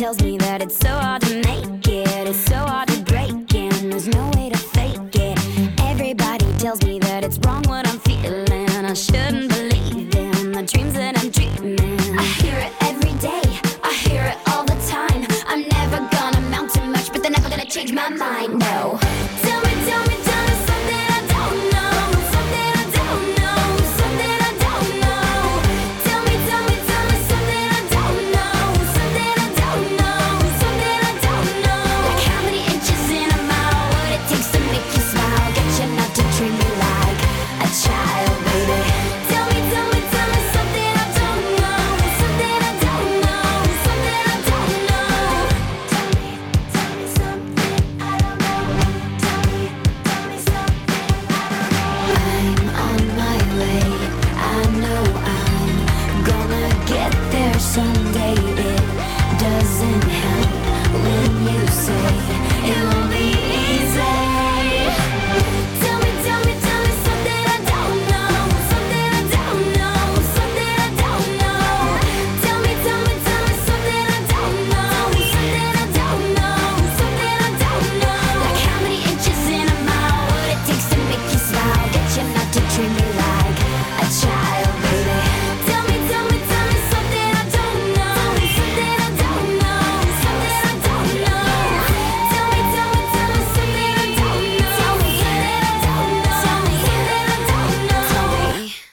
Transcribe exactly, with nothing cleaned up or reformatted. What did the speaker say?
tells me that it's so hard to make it, it's so hard to break it, and there's no way to fake it. Everybody tells me that it's wrong what I'm feeling, I shouldn't